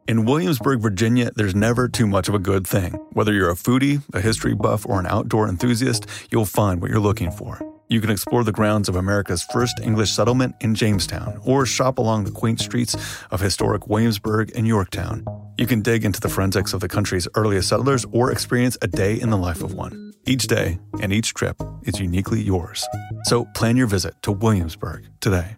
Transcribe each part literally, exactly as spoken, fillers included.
In Williamsburg, Virginia, there's never too much of a good thing. Whether you're a foodie, a history buff, or an outdoor enthusiast, you'll find what you're looking for. You can explore the grounds of America's first English settlement in Jamestown, or shop along the quaint streets of historic Williamsburg and Yorktown. You can dig into the forensics of the country's earliest settlers or experience a day in the life of one. Each day and each trip is uniquely yours. So plan your visit to Williamsburg today.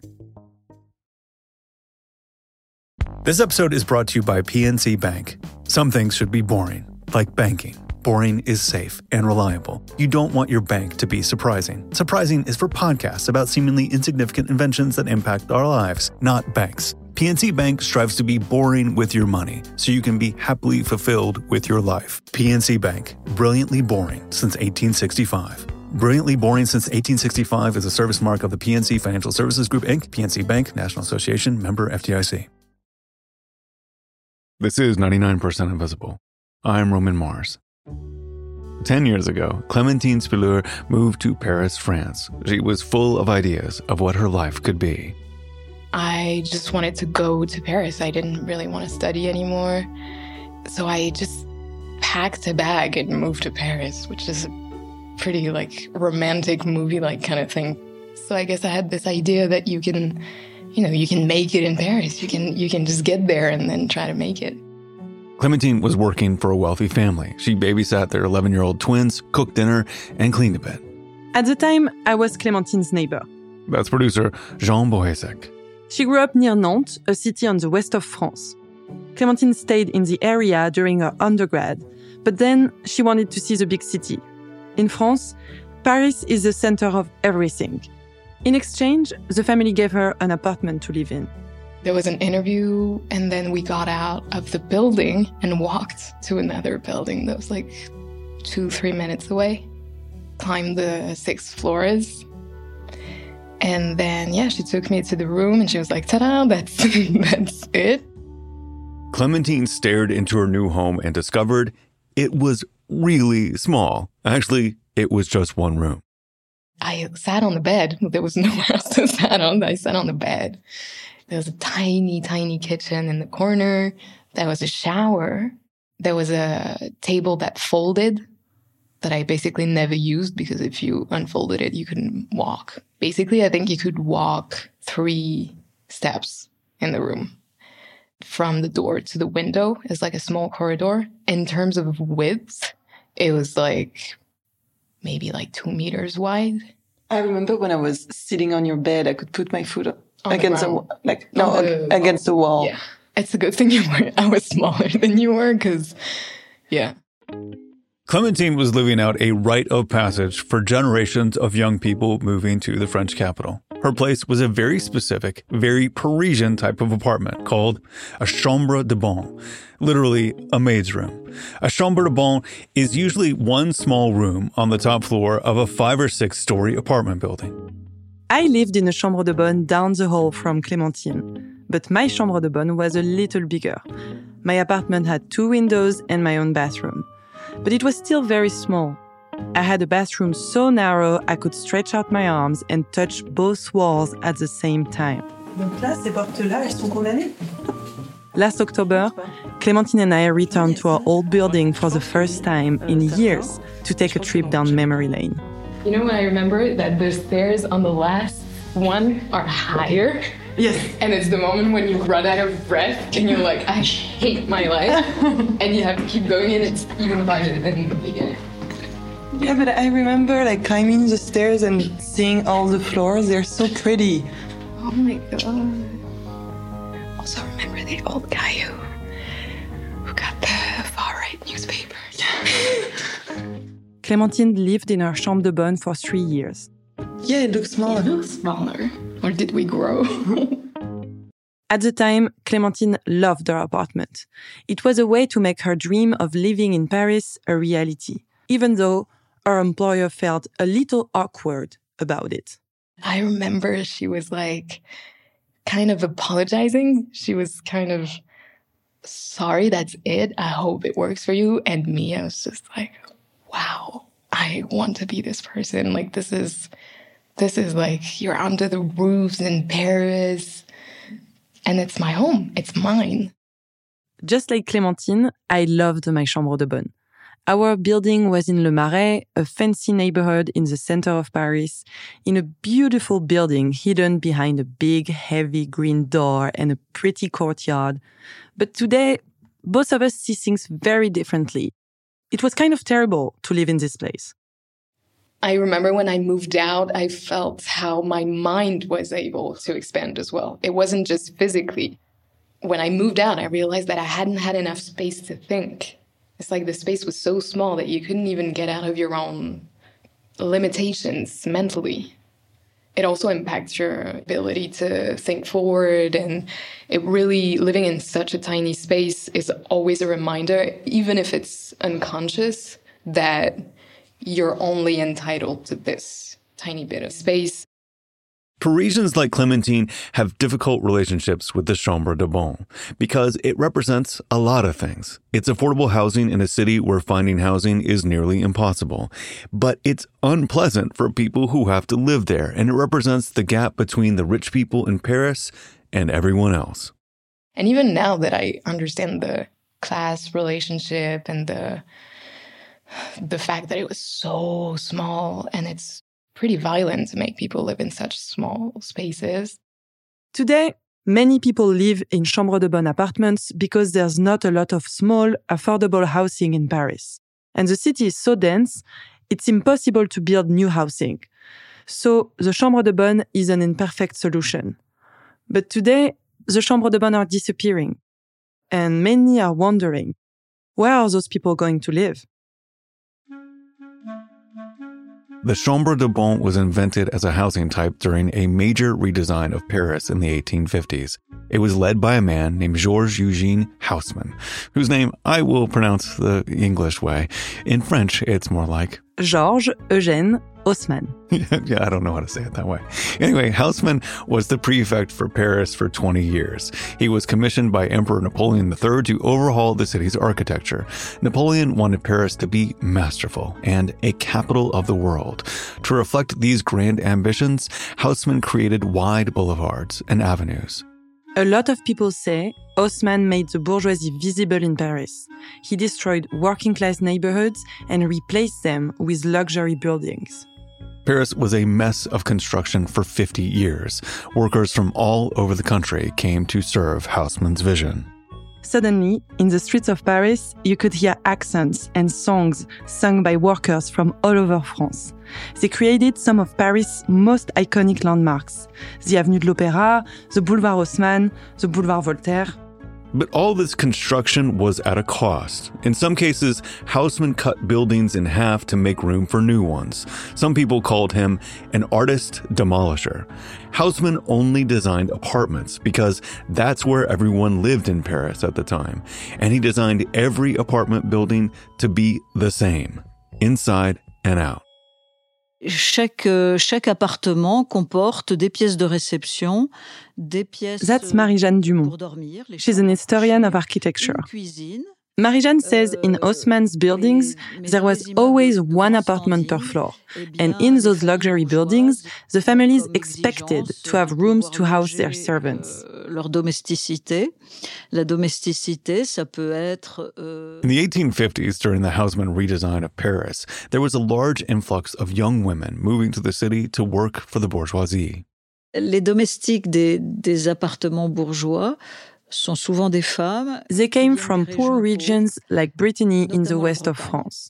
This episode is brought to you by P N C Bank. Some things should be boring, like banking. Boring is safe and reliable. You don't want your bank to be surprising. Surprising is for podcasts about seemingly insignificant inventions that impact our lives, not banks. P N C Bank strives to be boring with your money, so you can be happily fulfilled with your life. P N C Bank, brilliantly boring since eighteen sixty-five. Brilliantly Boring Since eighteen sixty-five is a service mark of the P N C Financial Services Group, Incorporated. P N C Bank, National Association, member F D I C. This is ninety-nine percent Invisible. I'm Roman Mars. Ten years ago, Clémentine Spileur moved to Paris, France. She was full of ideas of what her life could be. I just wanted to go to Paris. I didn't really want to study anymore. So I just packed a bag and moved to Paris, which is a pretty like romantic movie-like kind of thing. So I guess I had this idea that you can, you know, you can make it in Paris. You can you can just get there and then try to make it. Clémentine was working for a wealthy family. She babysat their eleven-year-old twins, cooked dinner, and cleaned a bit. At the time, I was Clémentine's neighbor. That's producer Jean Bohesek. She grew up near Nantes, a city on the west of France. Clémentine stayed in the area during her undergrad, but then she wanted to see the big city. In France, Paris is the center of everything. In exchange, the family gave her an apartment to live in. There was an interview, and then we got out of the building and walked to another building that was like two, three minutes away. Climbed the six floors. And then, yeah, she took me to the room and she was like, ta-da, that's, that's it. Clémentine stared into her new home and discovered it was really small. Actually, it was just one room. I sat on the bed. There was nowhere else to sit on. I sat on the bed. There was a tiny, tiny kitchen in the corner. There was a shower. There was a table that folded that I basically never used because if you unfolded it, you couldn't walk. Basically, I think you could walk three steps in the room. From the door to the window is like a small corridor. In terms of width, it was like maybe like two meters wide. I remember when I was sitting on your bed, I could put my foot up. On against the, the wall, like no, the, against the wall. Yeah, it's a good thing you were. I was smaller than you were, because, yeah. Clémentine was living out a rite of passage for generations of young people moving to the French capital. Her place was a very specific, very Parisian type of apartment called a chambre de bonne, literally a maid's room. A chambre de bonne is usually one small room on the top floor of a five or six story apartment building. I lived in a chambre de bonne down the hall from Clémentine, but my chambre de bonne was a little bigger. My apartment had two windows and my own bathroom, but it was still very small. I had a bathroom so narrow I could stretch out my arms and touch both walls at the same time. Donc là, ces portes-là, elles sont condamnées. Last October, Clémentine and I returned to our old building for the first time in years to take a trip down memory lane. You know, I remember that the stairs on the last one are higher. Yes. And it's the moment when you run out of breath and you're like, I hate my life. And you have to keep going and it's even harder than the beginning. Yeah, but I remember like climbing the stairs and seeing all the floors. They're so pretty. Oh my God. Also remember the old guy who, who got the far-right newspaper. Clémentine lived in her chambre de bonne for three years. Yeah, it looks smaller. It looks smaller. Or did we grow? At the time, Clémentine loved her apartment. It was a way to make her dream of living in Paris a reality, even though her employer felt a little awkward about it. I remember she was like kind of apologizing. She was kind of, sorry, that's it. I hope it works for you. And me, I was just like, wow, I want to be this person. Like, this is, this is like, you're under the roofs in Paris. And it's my home. It's mine. Just like Clémentine, I loved my chambre de bonne. Our building was in Le Marais, a fancy neighborhood in the center of Paris, in a beautiful building hidden behind a big, heavy green door and a pretty courtyard. But today, both of us see things very differently. It was kind of terrible to live in this place. I remember when I moved out, I felt how my mind was able to expand as well. It wasn't just physically. When I moved out, I realized that I hadn't had enough space to think. It's like the space was so small that you couldn't even get out of your own limitations mentally. It also impacts your ability to think forward, and it really, living in such a tiny space is always a reminder, even if it's unconscious, that you're only entitled to this tiny bit of space. Parisians like Clémentine have difficult relationships with the Chambre de Bonne because it represents a lot of things. It's affordable housing in a city where finding housing is nearly impossible. But it's unpleasant for people who have to live there, and it represents the gap between the rich people in Paris and everyone else. And even now that I understand the class relationship and the the fact that it was so small, and it's pretty violent to make people live in such small spaces. Today, many people live in chambre de bonne apartments because there's not a lot of small, affordable housing in Paris. And the city is so dense, it's impossible to build new housing. So the chambre de bonne is an imperfect solution. But today, the chambre de bonne are disappearing. And many are wondering, where are those people going to live? The Chambre de Bonne was invented as a housing type during a major redesign of Paris in the eighteen fifties. It was led by a man named Georges Eugène Haussmann, whose name I will pronounce the English way. In French, it's more like Georges Eugène Haussmann. Yeah, I don't know how to say it that way. Anyway, Haussmann was the prefect for Paris for twenty years. He was commissioned by Emperor Napoleon the Third to overhaul the city's architecture. Napoleon wanted Paris to be masterful and a capital of the world. To reflect these grand ambitions, Haussmann created wide boulevards and avenues. A lot of people say Haussmann made the bourgeoisie visible in Paris. He destroyed working-class neighborhoods and replaced them with luxury buildings. Paris was a mess of construction for fifty years. Workers from all over the country came to serve Haussmann's vision. Suddenly, in the streets of Paris, you could hear accents and songs sung by workers from all over France. They created some of Paris' most iconic landmarks: the Avenue de l'Opéra, the Boulevard Haussmann, the Boulevard Voltaire. But all this construction was at a cost. In some cases, Haussmann cut buildings in half to make room for new ones. Some people called him an artist demolisher. Haussmann only designed apartments because that's where everyone lived in Paris at the time. And he designed every apartment building to be the same, inside and out. Chaque, euh, chaque appartement comporte des pièces de réception, des pièces That's Marie-Jeanne Dumont. pour dormir. She's an historian of architecture. Une cuisine. Marie-Jeanne says in Haussmann's buildings, there was always one apartment per floor. And in those luxury buildings, the families expected to have rooms to house their servants. Leur domesticité. La domesticité, ça peut être... Euh... In the eighteen fifties, during the Haussmann redesign of Paris, there was a large influx of young women moving to the city to work for the bourgeoisie. Les domestiques des, des appartements bourgeois sont souvent des femmes. They came from poor regions like Brittany in the west of France.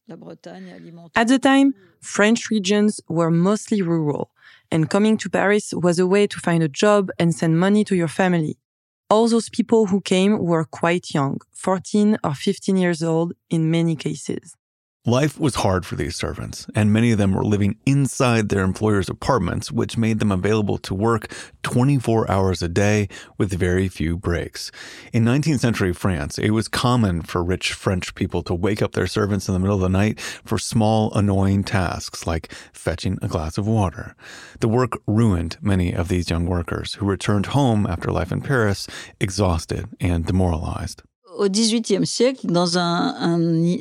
At the time, French regions were mostly rural, and coming to Paris was a way to find a job and send money to your family. All those people who came were quite young, fourteen or fifteen years old in many cases. Life was hard for these servants, and many of them were living inside their employers' apartments, which made them available to work twenty-four hours a day with very few breaks. In nineteenth century France, it was common for rich French people to wake up their servants in the middle of the night for small, annoying tasks like fetching a glass of water. The work ruined many of these young workers who returned home after life in Paris exhausted and demoralized. Au dix-huitième siècle, dans un... un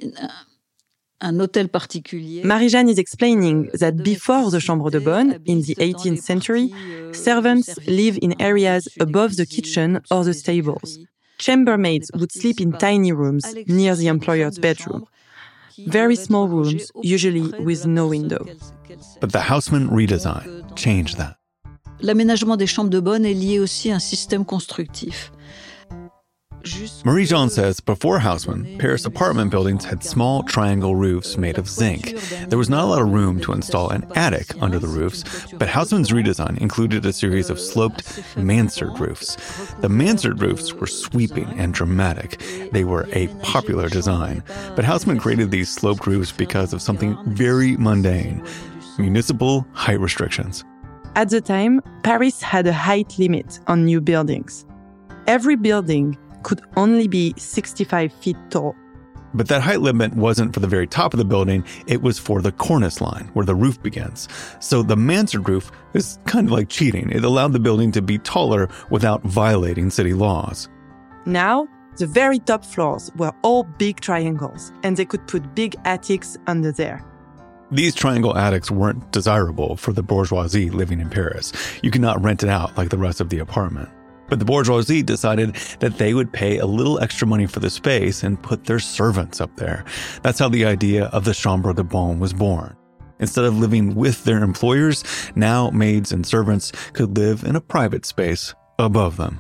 Un hôtel particulier. Marie-Jeanne is explaining that before the Chambre de Bonne, in the eighteenth century, servants live in areas above the kitchen or the stables. Chambermaids would sleep in tiny rooms near the employer's bedroom. Very small rooms, usually with no window. But the Haussmann redesign changed that. L'aménagement des chambres de bonne est lié aussi à un système constructif. Marie-Jeanne says before Haussmann, Paris apartment buildings had small triangle roofs made of zinc. There was not a lot of room to install an attic under the roofs, but Haussmann's redesign included a series of sloped mansard roofs. The mansard roofs were sweeping and dramatic. They were a popular design. But Haussmann created these sloped roofs because of something very mundane: municipal height restrictions. At the time, Paris had a height limit on new buildings. Every building could only be sixty-five feet tall. But that height limit wasn't for the very top of the building, it was for the cornice line, where the roof begins. So the mansard roof is kind of like cheating. It allowed the building to be taller without violating city laws. Now, the very top floors were all big triangles, and they could put big attics under there. These triangle attics weren't desirable for the bourgeoisie living in Paris. You could not rent it out like the rest of the apartment. But the bourgeoisie decided that they would pay a little extra money for the space and put their servants up there. That's how the idea of the chambre de bonne was born. Instead of living with their employers, now maids and servants could live in a private space above them.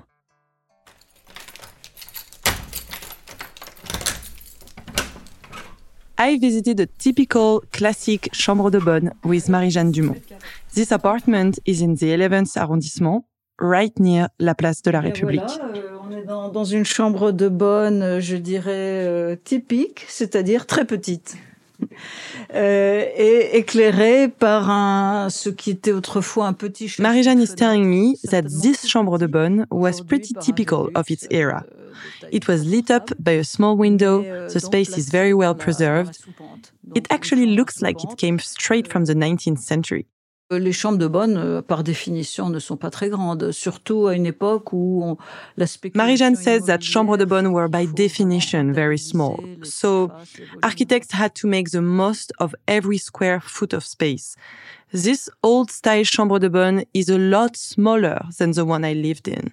I visited a typical classic chambre de bonne with Marie-Jeanne Dumont. This apartment is in the eleventh arrondissement, right near la place de la République. Voilà, euh, on est dans, dans une chambre de bonne, je dirais, euh, typique, c'est-à-dire très petite. Euh, et éclairée par un, ce qui était autrefois un petit... Marie-Jeanne is telling me that this chambre de bonne was pretty typical of its era. It was lit up by a small window, the space is very well preserved. It actually looks like it came straight from the nineteenth century. Les chambres de bonne, par définition, ne sont pas très grandes, surtout à une époque où on, la spéculation... Marie-Jeanne says that chambres de bonne were by definition very small, so architects had to make the most of every square foot of space. This old-style chambre de bonne is a lot smaller than the one I lived in.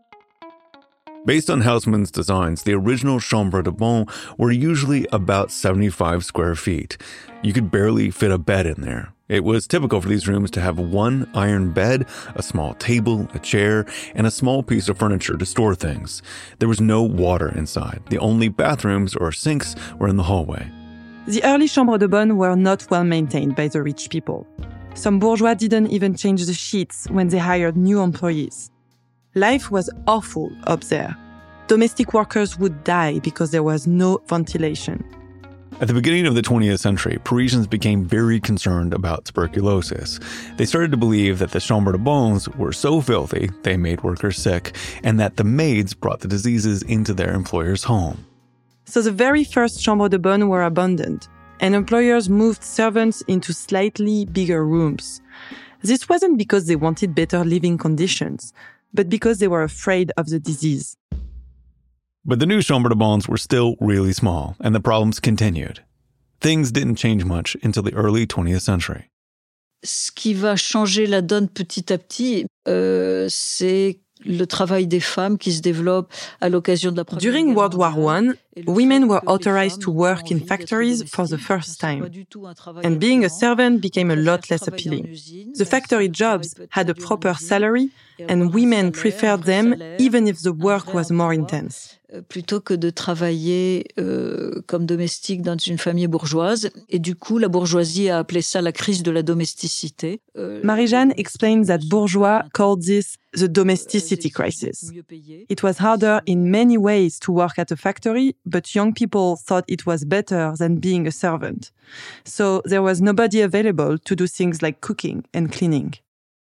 Based on Haussmann's designs, the original chambre de bonne were usually about seventy-five square feet. You could barely fit a bed in there. It was typical for these rooms to have one iron bed, a small table, a chair, and a small piece of furniture to store things. There was no water inside. The only bathrooms or sinks were in the hallway. The early chambres de bonne were not well maintained by the rich people. Some bourgeois didn't even change the sheets when they hired new employees. Life was awful up there. Domestic workers would die because there was no ventilation. At the beginning of the twentieth century, Parisians became very concerned about tuberculosis. They started to believe that the chambres de bonnes were so filthy they made workers sick, and that the maids brought the diseases into their employers' home. So the very first chambres de bonne were abandoned, and employers moved servants into slightly bigger rooms. This wasn't because they wanted better living conditions, but because they were afraid of the disease. But the new chambres de bonnes were still really small, and the problems continued. Things didn't change much until the early twentieth century. Ce qui va changer la donne petit à petit, euh, c'est le travail des femmes qui se développe à l'occasion de la Première During Guerre World War mondiale. One, women were authorized to work in factories for the first time, and being a servant became a lot less appealing. The factory jobs had a proper salary, and women preferred them even if the work was more intense. Plutôt que de travailler euh, comme domestique dans une famille bourgeoise. Et du coup, la bourgeoisie a appelé ça la crise de la domesticité. Euh, Marie-Jeanne explains that bourgeois called this the domesticity crisis. It was harder in many ways to work at a factory, but young people thought it was better than being a servant. So there was nobody available to do things like cooking and cleaning.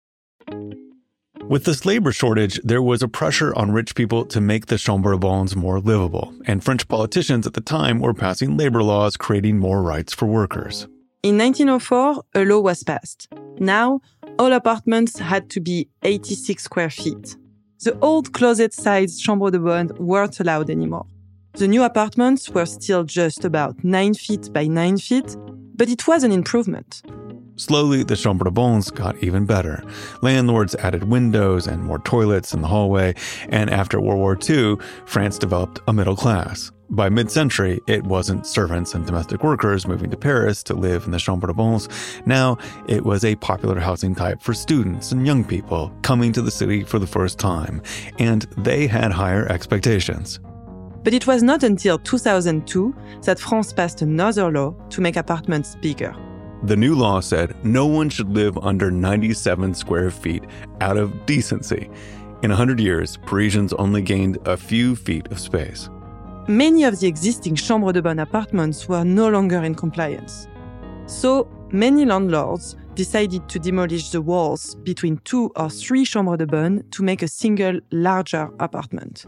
With this labor shortage, there was a pressure on rich people to make the chambres de bonnes more livable, and French politicians at the time were passing labor laws creating more rights for workers. In nineteen oh four, a law was passed. Now, all apartments had to be eighty-six square feet. The old closet-sized chambres de bonne weren't allowed anymore. The new apartments were still just about nine feet by nine feet, but it was an improvement. Slowly, the chambre de bonnes got even better. Landlords added windows and more toilets in the hallway, and after World War Two, France developed a middle class. By mid-century, it wasn't servants and domestic workers moving to Paris to live in the chambre de bonnes. Now, it was a popular housing type for students and young people coming to the city for the first time, and they had higher expectations. But it was not until two thousand two that France passed another law to make apartments bigger. The new law said no one should live under ninety-seven square feet out of decency. In one hundred years, Parisians only gained a few feet of space. Many of the existing chambre de bonne apartments were no longer in compliance. So many landlords decided to demolish the walls between two or three chambres de bonne to make a single, larger apartment.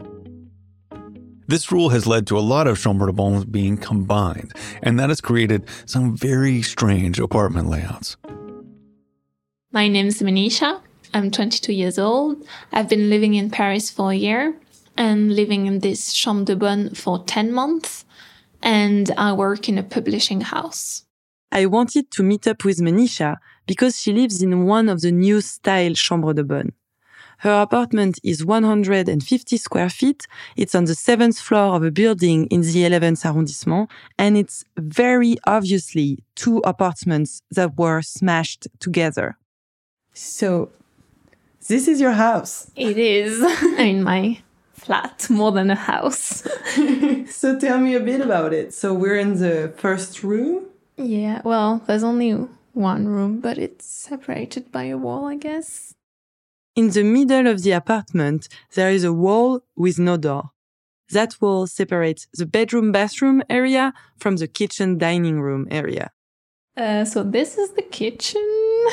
This rule has led to a lot of chambre de bonnes being combined, and that has created some very strange apartment layouts. My name is Manisha. I'm twenty-two years old. I've been living in Paris for a year and living in this chambre de bonne for ten months, and I work in a publishing house. I wanted to meet up with Manisha because she lives in one of the new style chambre de bonne. Her apartment is one hundred fifty square feet. It's on the seventh floor of a building in the eleventh arrondissement, and it's very obviously two apartments that were smashed together. So, this is your house? It is. I mean, my flat, more than a house. So tell me a bit about it. So we're in the first room? Yeah, well, there's only one room, but it's separated by a wall, I guess. In the middle of the apartment, there is a wall with no door. That wall separates the bedroom-bathroom area from the kitchen-dining room area. Uh, so this is the kitchen.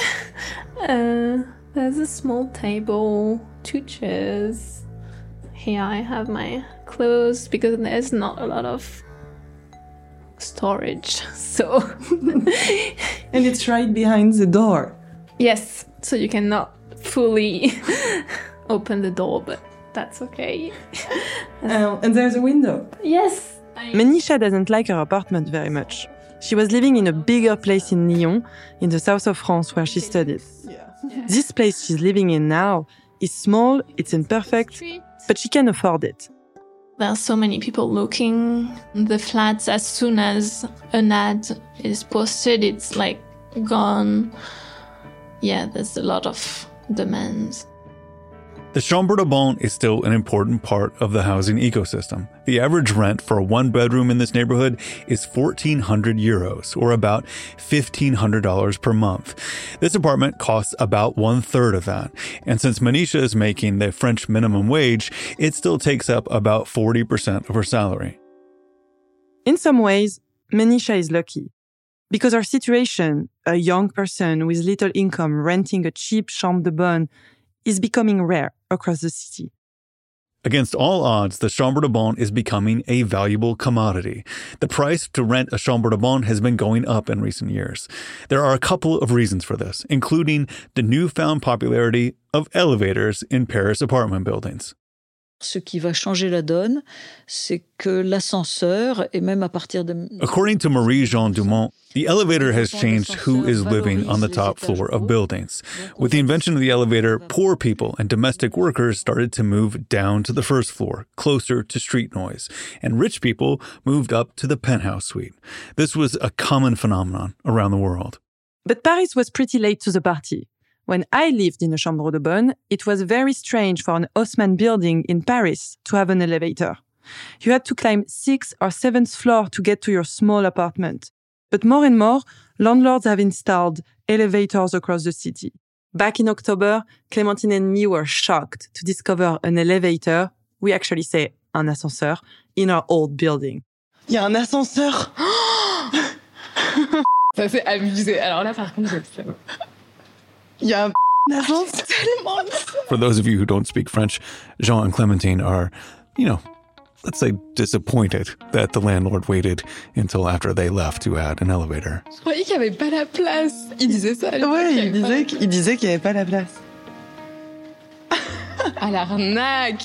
uh, there's a small table, two chairs. Here I have my clothes because there's not a lot of storage. So, and it's right behind the door. Yes, so you cannot fully open the door, but that's okay. um, and there's a window. Yes. Manisha doesn't like her apartment very much. She was living in a bigger place in Lyon, in the south of France, where she studied. Yeah. This place she's living in now is small, it's imperfect, but she can afford it. There are so many people looking the flats. As soon as an ad is posted, it's like gone. Yeah, there's a lot of demands. The chambre de bonne is still an important part of the housing ecosystem. The average rent for a one-bedroom in this neighborhood is fourteen hundred euros, or about fifteen hundred dollars per month. This apartment costs about one-third of that. And since Manisha is making the French minimum wage, it still takes up about forty percent of her salary. In some ways, Manisha is lucky. Because her situation, a young person with little income renting a cheap chambre de bonne, is becoming rare across the city. Against all odds, the chambre de bonne is becoming a valuable commodity. The price to rent a chambre de bonne has been going up in recent years. There are a couple of reasons for this, including the newfound popularity of elevators in Paris apartment buildings. Ce qui va changer la donne, c'est que l'ascenseur, et même à partir de... According to Marie-Jeanne Dumont, the elevator has changed who is living on the top floor of buildings. With the invention of the elevator, poor people and domestic workers started to move down to the first floor, closer to street noise, and rich people moved up to the penthouse suite. This was a common phenomenon around the world. But Paris was pretty late to the party. When I lived in a chambre de bonne, it was very strange for an Haussmann building in Paris to have an elevator. You had to climb sixth or seventh floor to get to your small apartment. But more and more, landlords have installed elevators across the city. Back in October, Clémentine and me were shocked to discover an elevator, we actually say un ascenseur, in our old building. Il y a un ascenseur. Ça c'est abusé. Alors là, par contre, je le Il y a un ascenseur. For those of you who don't speak French, Jean and Clémentine are, you know, let's say disappointed that the landlord waited until after they left to add an elevator. Je croyais qu'il n'y avait pas la place. Il disait ça. Ouais, il disait, qu'il disait qu'il n'y avait pas la place. À l'arnaque.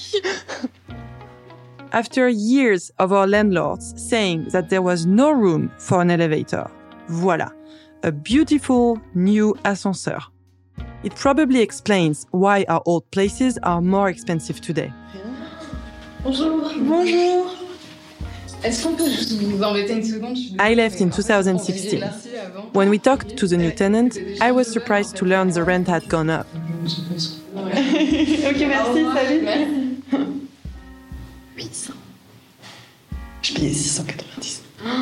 After years of our landlords saying that there was no room for an elevator, voila. a beautiful new ascenseur. It probably explains why our old places are more expensive today. Bonjour. Bonjour. Est-ce qu'on peut juste vous embêter une seconde? I left in two thousand sixteen. When we talked to the new tenant, I was surprised to learn the rent had gone up. Ok, merci, salut. huit cents. Je payais six cent quatre-vingt-dix.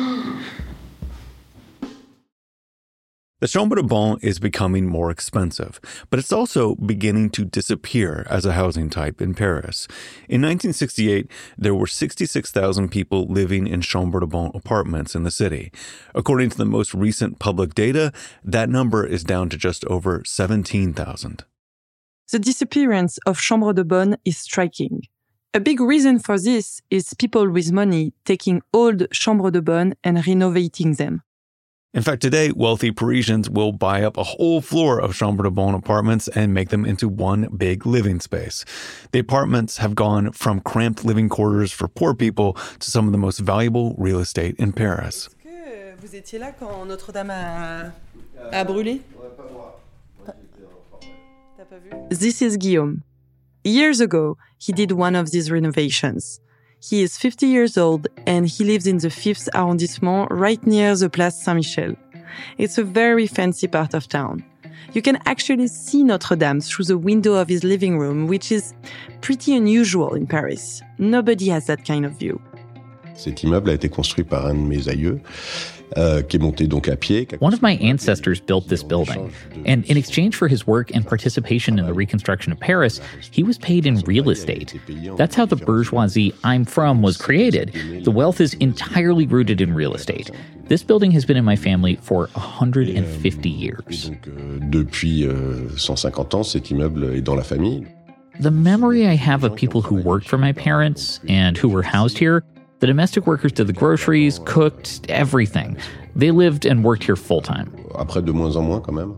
The chambre de bon is becoming more expensive, but it's also beginning to disappear as a housing type in Paris. In nineteen sixty-eight, there were sixty-six thousand people living in chambre de bon apartments in the city. According to the most recent public data, that number is down to just over seventeen thousand. The disappearance of chambre de bonne is striking. A big reason for this is people with money taking old chambre de bonne and renovating them. In fact, today, wealthy Parisians will buy up a whole floor of chambre de bon apartments and make them into one big living space. The apartments have gone from cramped living quarters for poor people to some of the most valuable real estate in Paris. Est-ce que vous étiez là quand Notre-Dame a, a brûlé? T'as pas vu? This is Guillaume. Years ago, he did one of these renovations. He is fifty years old and he lives in the fifth arrondissement right near the Place Saint-Michel. It's a very fancy part of town. You can actually see Notre Dame through the window of his living room, which is pretty unusual in Paris. Nobody has that kind of view. Cet immeuble a été construit par un de mes aïeux, euh, qui est monté donc à pied. One of my ancestors built this building, and in exchange for his work and participation in the reconstruction of Paris, he was paid in real estate. That's how the bourgeoisie I'm from was created. The wealth is entirely rooted in real estate. This building has been in my family for one hundred fifty years. Donc, euh, depuis euh, cent cinquante ans, cet immeuble est dans la famille. The memory I have of people who worked for my parents and who were housed here, the domestic workers did the groceries, cooked, everything. They lived and worked here full-time. Après, de moins en moins quand même.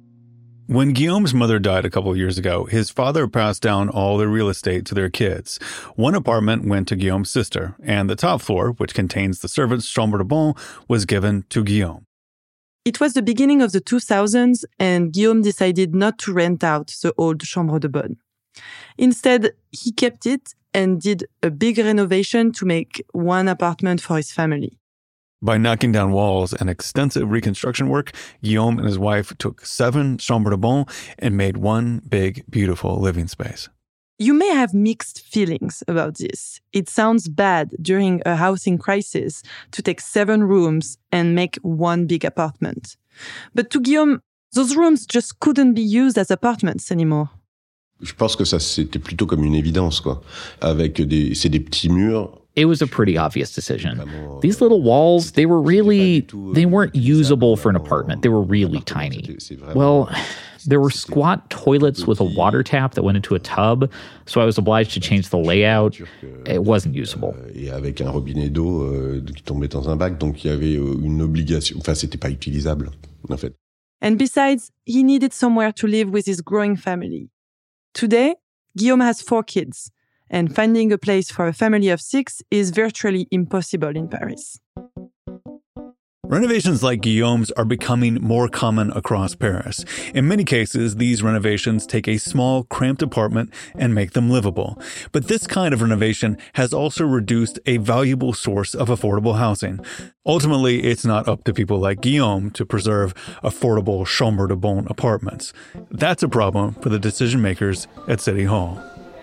When Guillaume's mother died a couple of years ago, his father passed down all the real estate to their kids. One apartment went to Guillaume's sister, and the top floor, which contains the servants' chambre de bon, was given to Guillaume. It was the beginning of the two thousands, and Guillaume decided not to rent out the old chambre de bonne. Instead, he kept it and did a big renovation to make one apartment for his family. By knocking down walls and extensive reconstruction work, Guillaume and his wife took seven chambres de bon and made one big, beautiful living space. You may have mixed feelings about this. It sounds bad during a housing crisis to take seven rooms and make one big apartment. But to Guillaume, those rooms just couldn't be used as apartments anymore. Je pense que ça, c'était plutôt comme une évidence, quoi. Avec des, c'est des petits murs. It was a pretty obvious decision. These little walls, they were really, they weren't usable for an apartment. They were really tiny. Well, there were squat toilets with a water tap that went into a tub, so I was obliged to change the layout. It wasn't usable. Et avec un robinet d'eau euh, qui tombait dans un bac, donc il y avait une obligation. Enfin, c'était pas utilisable, en fait. And besides, he needed somewhere to live with his growing family. Today, Guillaume has four kids, and finding a place for a family of six is virtually impossible in Paris. Renovations like Guillaume's are becoming more common across Paris. In many cases, these renovations take a small, cramped apartment and make them livable. But this kind of renovation has also reduced a valuable source of affordable housing. Ultimately, it's not up to people like Guillaume to preserve affordable chambre de bon apartments. That's a problem for the decision makers at City Hall.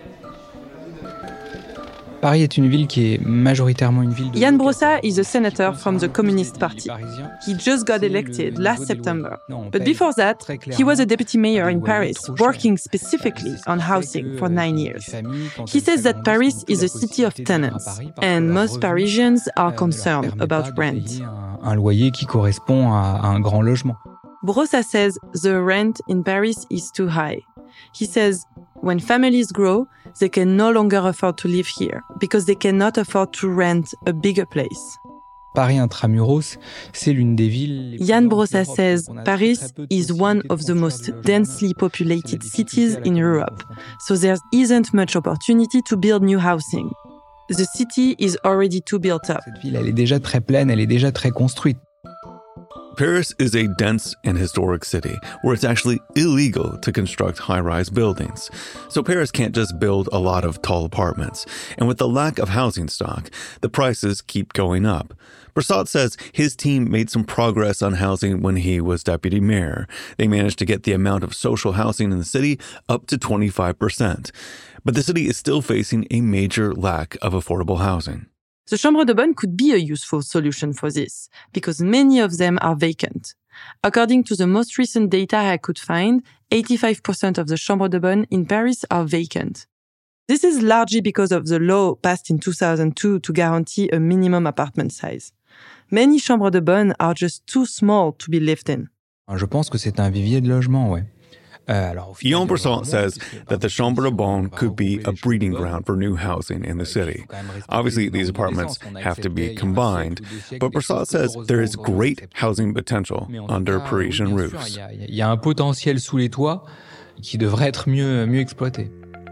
Paris est une ville qui est majoritairement une ville de... Yann Brossa is a senator from the Communist Party. He just got elected last September. But before that, he was a deputy mayor in Paris, working specifically on housing for nine years. He says that Paris is a city of tenants, and most Parisians are concerned about rent. Un loyer qui correspond à un grand logement. Brossa says the rent in Paris is too high. He says when families grow, they can no longer afford to live here because they cannot afford to rent a bigger place. Paris intramuros, c'est l'une des villes... Yann Brossa says Paris is one of the most densely populated cities in Europe, so there isn't much opportunity to build new housing. The city is already too built up. Cette ville, elle est déjà très pleine, elle est déjà très construite. Paris is a dense and historic city where it's actually illegal to construct high-rise buildings. So Paris can't just build a lot of tall apartments. And with the lack of housing stock, the prices keep going up. Bressot says his team made some progress on housing when he was deputy mayor. They managed to get the amount of social housing in the city up to twenty-five percent. But the city is still facing a major lack of affordable housing. The Chambre de Bonne could be a useful solution for this, because many of them are vacant. According to the most recent data I could find, eighty-five percent of the Chambre de Bonne in Paris are vacant. This is largely because of the law passed in two thousand two to guarantee a minimum apartment size. Many Chambres de Bonne are just too small to be lived in. Je pense que c'est un vivier de logement, ouais. Guillaume Bressot says that the Chambre de Bonne could be a breeding ground for new housing in the city. Obviously, these apartments have to be combined, but Bressot says there is great housing potential under Parisian roofs. Il y a un potentiel sous les toits qui devrait être mieux, mieux exploité.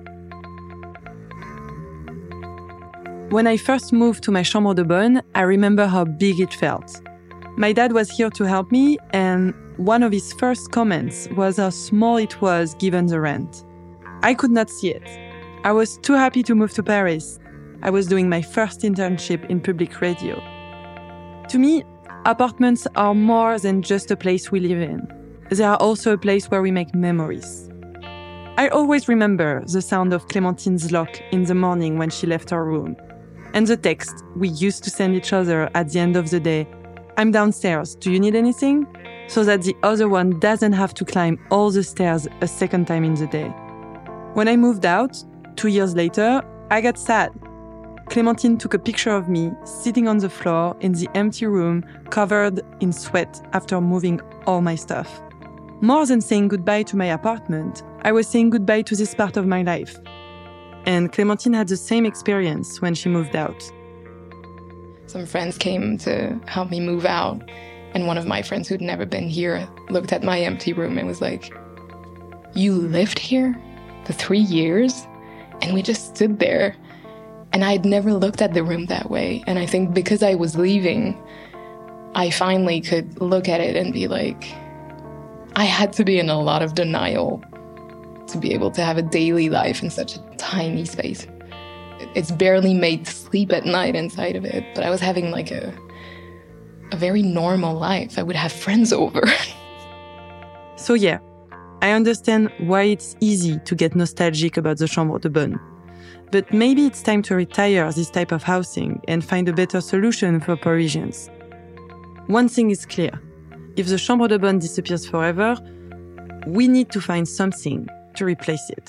When I first moved to my Chambre de Bonne, I remember how big it felt. My dad was here to help me, and one of his first comments was how small it was given the rent. I could not see it. I was too happy to move to Paris. I was doing my first internship in public radio. To me, apartments are more than just a place we live in. They are also a place where we make memories. I always remember the sound of Clémentine's lock in the morning when she left her room, and the text we used to send each other at the end of the day. I'm downstairs, do you need anything? So that the other one doesn't have to climb all the stairs a second time in the day. When I moved out, two years later, I got sad. Clémentine took a picture of me sitting on the floor in the empty room, covered in sweat after moving all my stuff. More than saying goodbye to my apartment, I was saying goodbye to this part of my life. And Clémentine had the same experience when she moved out. Some friends came to help me move out, and one of my friends who'd never been here looked at my empty room and was like, "You lived here for three years?" And we just stood there, and I'd never looked at the room that way. And I think because I was leaving, I finally could look at it and be like, I had to be in a lot of denial to be able to have a daily life in such a tiny space. It's barely made to sleep at night inside of it, but I was having like a a very normal life. I would have friends over. So yeah, I understand why it's easy to get nostalgic about the Chambre de Bonne. But maybe it's time to retire this type of housing and find a better solution for Parisians. One thing is clear. If the Chambre de Bonne disappears forever, we need to find something to replace it.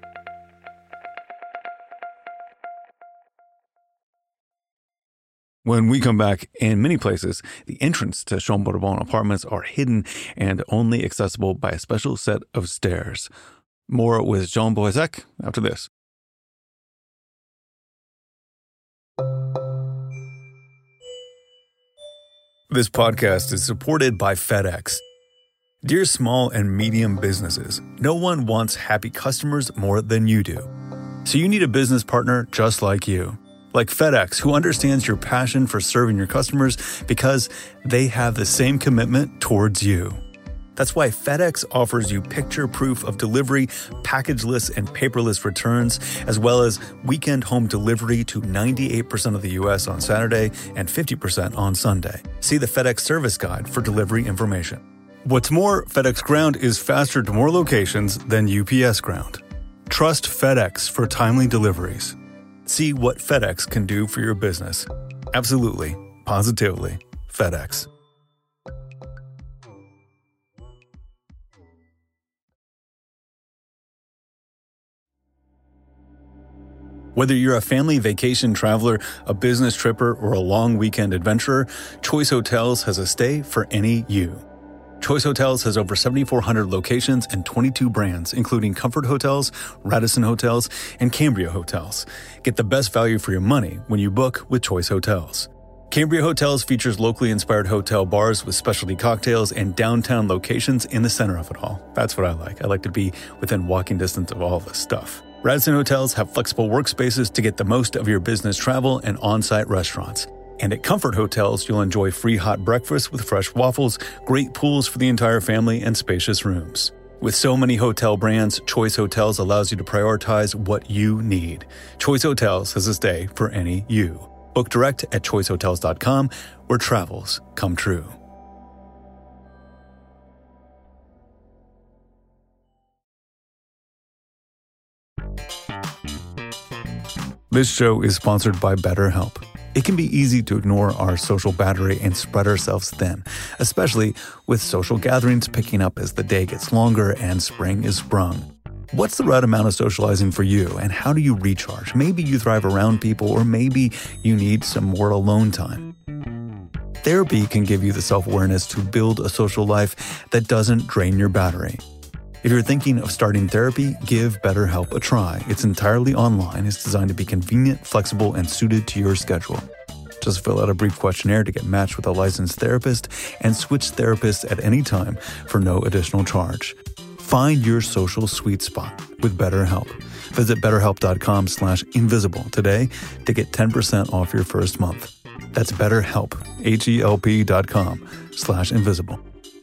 When we come back, in many places, the entrance to Chambre de Bonne apartments are hidden and only accessible by a special set of stairs. More with Jean Boisec after this. This podcast is supported by FedEx. Dear small and medium businesses, no one wants happy customers more than you do. So you need a business partner just like you. Like FedEx, who understands your passion for serving your customers because they have the same commitment towards you. That's why FedEx offers you picture proof of delivery, packageless and paperless returns, as well as weekend home delivery to ninety-eight percent of the U S on Saturday and fifty percent on Sunday. See the FedEx service guide for delivery information. What's more, FedEx Ground is faster to more locations than U P S Ground. Trust FedEx for timely deliveries. See what FedEx can do for your business. Absolutely, positively, FedEx. Whether you're a family vacation traveler, a business tripper, or a long weekend adventurer, Choice Hotels has a stay for any you. Choice Hotels has over seventy-four hundred locations and twenty-two brands, including Comfort Hotels, Radisson Hotels, and Cambria Hotels. Get the best value for your money when you book with Choice Hotels. Cambria Hotels features locally inspired hotel bars with specialty cocktails and downtown locations in the center of it all. That's what I like. I like to be within walking distance of all this stuff. Radisson Hotels have flexible workspaces to get the most of your business travel and on-site restaurants. And at Comfort Hotels, you'll enjoy free hot breakfast with fresh waffles, great pools for the entire family, and spacious rooms. With so many hotel brands, Choice Hotels allows you to prioritize what you need. Choice Hotels has a stay for any you. Book direct at choice hotels dot com, where travels come true. This show is sponsored by BetterHelp. It can be easy to ignore our social battery and spread ourselves thin, especially with social gatherings picking up as the day gets longer and spring is sprung. What's the right amount of socializing for you, and how do you recharge? Maybe you thrive around people, or maybe you need some more alone time. Therapy can give you the self-awareness to build a social life that doesn't drain your battery. If you're thinking of starting therapy, give BetterHelp a try. It's entirely online. It's designed to be convenient, flexible, and suited to your schedule. Just fill out a brief questionnaire to get matched with a licensed therapist and switch therapists at any time for no additional charge. Find your social sweet spot with BetterHelp. Visit betterhelp.com slash invisible today to get ten percent off your first month. That's BetterHelp, H-E-L-P dot com slash invisible.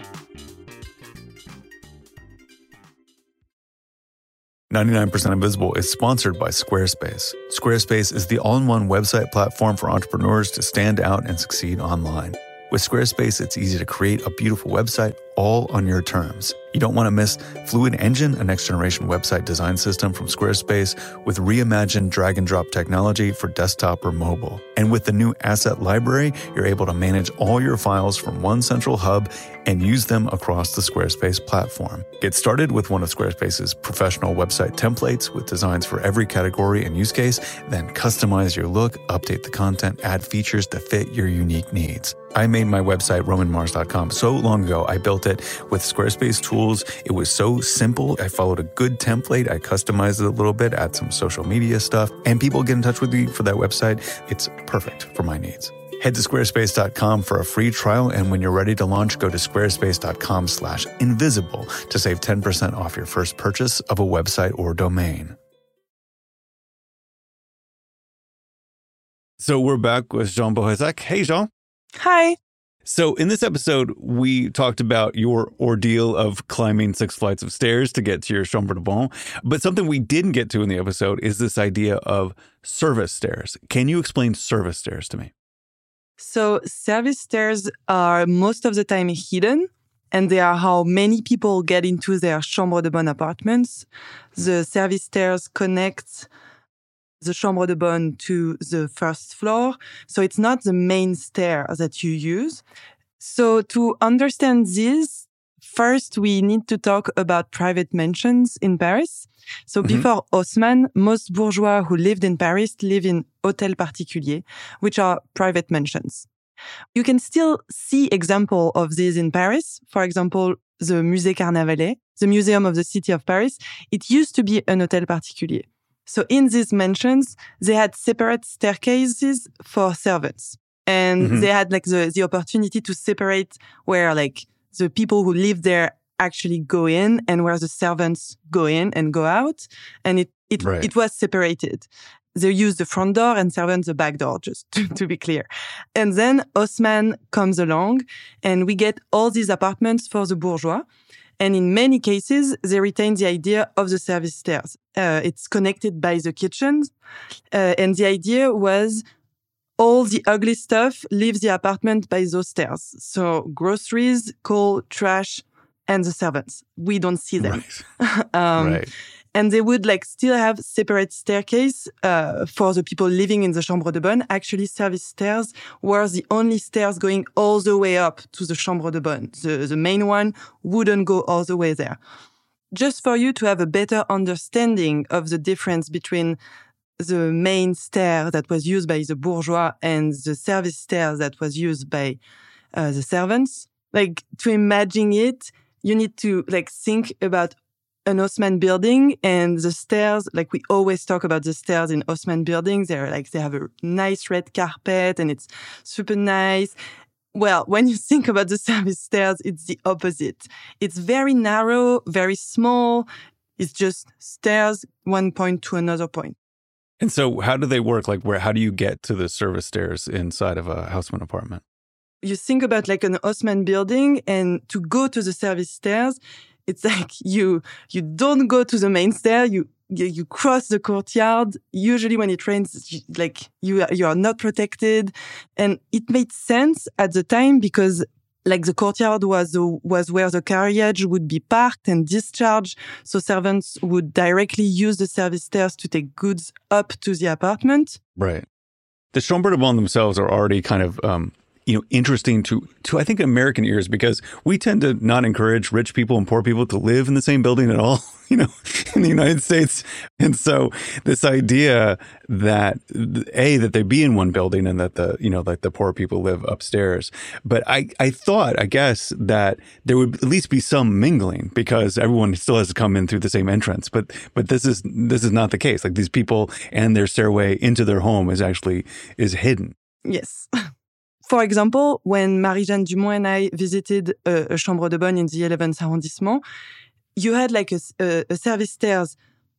ninety-nine percent Invisible is sponsored by Squarespace. Squarespace is the all-in-one website platform for entrepreneurs to stand out and succeed online. With Squarespace, it's easy to create a beautiful website all on your terms. You don't want to miss Fluid Engine, a next-generation website design system from Squarespace with reimagined drag-and-drop technology for desktop or mobile. And with the new Asset Library, you're able to manage all your files from one central hub and use them across the Squarespace platform. Get started with one of Squarespace's professional website templates with designs for every category and use case, then customize your look, update the content, add features to fit your unique needs. I made my website, roman mars dot com, so long ago. I built it with Squarespace tools. It was so simple. I followed a good template. I customized it a little bit, add some social media stuff, and people get in touch with me for that website. It's perfect for my needs. Head to squarespace dot com for a free trial, and when you're ready to launch, go to squarespace dot com slash invisible to save ten percent off your first purchase of a website or domain. So we're back with Jean Bohezek. Hey, Jean. Hi. So in this episode, we talked about your ordeal of climbing six flights of stairs to get to your chambre de bon. But something we didn't get to in the episode is this idea of service stairs. Can you explain service stairs to me? So service stairs are most of the time hidden, and they are how many people get into their chambre de bonne apartments. The service stairs connect the chambre de bonne to the first floor. So it's not the main stair that you use. So to understand this, first we need to talk about private mansions in Paris. So mm-hmm. before Haussmann, most bourgeois who lived in Paris live in hôtels particuliers, which are private mansions. You can still see examples of these in Paris. For example, the Musée Carnavalet, the Museum of the City of Paris, it used to be an hôtel particulier. So in these mansions, they had separate staircases for servants. And mm-hmm. they had like the, the opportunity to separate where like the people who live there actually go in and where the servants go in and go out. And it, it, right. it was separated. They used the front door and servants the back door, just to, to be clear. And then Haussmann comes along and we get all these apartments for the bourgeois. And in many cases, they retain the idea of the service stairs. Uh, it's connected by the kitchens. Uh, and the idea was all the ugly stuff leaves the apartment by those stairs. So groceries, coal, trash, and the servants. We don't see them. Right. um, right. And they would like still have separate staircase uh, for the people living in the chambre de bonne. Actually, service stairs were the only stairs going all the way up to the chambre de bonne. The, the main one wouldn't go all the way there. Just for you to have a better understanding of the difference between the main stair that was used by the bourgeois and the service stair that was used by uh, the servants, like to imagine it, you need to like think about an Haussmann building and the stairs, like we always talk about the stairs in Haussmann buildings. They're like, they have a nice red carpet and it's super nice. Well, when you think about the service stairs, it's the opposite. It's very narrow, very small. It's just stairs, one point to another point. And so how do they work? Like, where? How do you get to the service stairs inside of a Haussmann apartment? You think about like an Haussmann building, and to go to the service stairs, it's like you you don't go to the main stair. You you, you cross the courtyard. Usually, when it rains, you, like you you are not protected, and it made sense at the time because like the courtyard was the, was where the carriage would be parked and discharged, so servants would directly use the service stairs to take goods up to the apartment. Right. The Chambre de Bonne themselves are already kind of um, you know, interesting to, to, I think, American ears, because we tend to not encourage rich people and poor people to live in the same building at all, you know, in the United States. And so this idea that, A, that they be in one building and that the, you know, like the poor people live upstairs. But I, I thought, I guess, that there would at least be some mingling because everyone still has to come in through the same entrance. But, but this is, this is not the case. Like, these people and their stairway into their home is actually, is hidden. Yes. For example, when Marie-Jeanne Dumont and I visited a, a Chambre de Bonne in the eleventh arrondissement, you had like a, a, a service stairs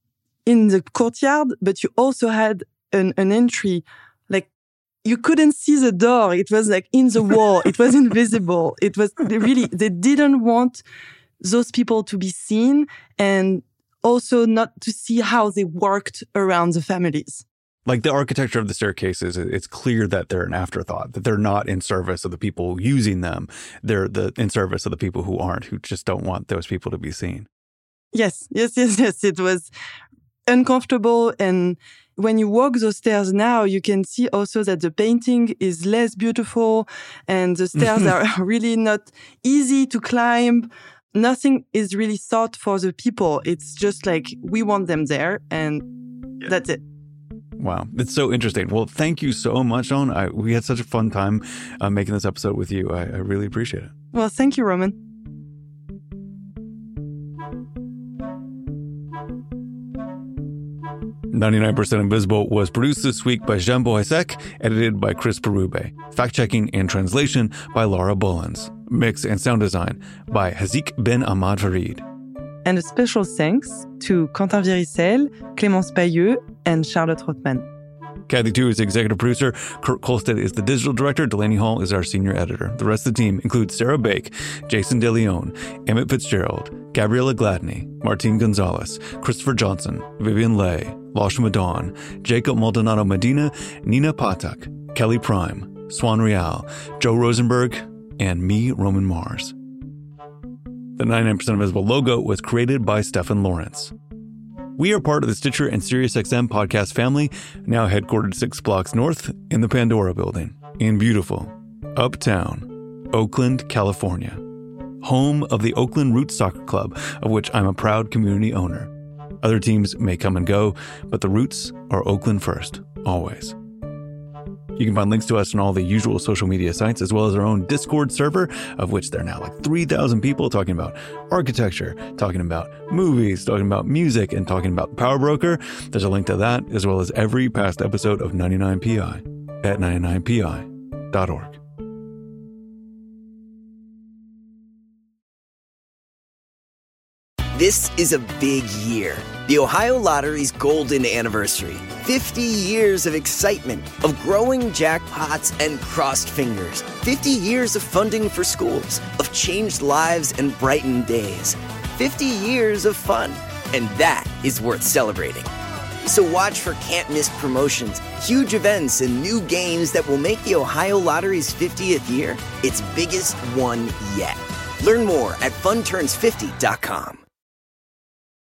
in the courtyard, but you also had an, an entry. Like, you couldn't see the door. It was like in the wall. It was invisible. It was they really, they didn't want those people to be seen and also not to see how they worked around the families. Like, the architecture of the staircases, it's clear that they're an afterthought, that they're not in service of the people using them. They're the in service of the people who aren't, who just don't want those people to be seen. Yes, yes, yes, yes. It was uncomfortable. And when you walk those stairs now, you can see also that the painting is less beautiful and the stairs are really not easy to climb. Nothing is really thought for the people. It's just like, we want them there, and yeah. That's it. Wow. It's so interesting. Well, thank you so much, Jean. I, we had such a fun time uh, making this episode with you. I, I really appreciate it. Well, thank you, Roman. ninety-nine percent Invisible was produced this week by Jean Bohesek, edited by Chris Berube, fact-checking and translation by Laura Bullens, mix and sound design by Hazik Ben Ahmad Farid. And a special thanks to Quentin Viricel, Clémence Pailleux, and Charlotte Rothman. Kathy Tu is the executive producer. Kurt Kolstad is the digital director. Delaney Hall is our senior editor. The rest of the team includes Sarah Bake, Jason DeLeon, Emmett Fitzgerald, Gabriella Gladney, Martine Gonzalez, Christopher Johnson, Vivian Leigh, Lashma Dawn, Jacob Maldonado Medina, Nina Patak, Kelly Prime, Swan Real, Joe Rosenberg, and me, Roman Mars. The ninety-nine percent Invisible logo was created by Stefan Lawrence. We are part of the Stitcher and SiriusXM podcast family, now headquartered six blocks north in the Pandora Building in beautiful, uptown, Oakland, California, home of the Oakland Roots Soccer Club, of which I'm a proud community owner. Other teams may come and go, but the Roots are Oakland first, always. You can find links to us on all the usual social media sites, as well as our own Discord server, of which there are now like three thousand people talking about architecture, talking about movies, talking about music, and talking about Power Broker. There's a link to that, as well as every past episode of ninety-nine P I at ninety-nine P I dot org. This is a big year. The Ohio Lottery's golden anniversary. fifty years of excitement, of growing jackpots and crossed fingers. fifty years of funding for schools, of changed lives and brightened days. fifty years of fun. And that is worth celebrating. So watch for can't-miss promotions, huge events, and new games that will make the Ohio Lottery's fiftieth year its biggest one yet. Learn more at fun turns fifty dot com.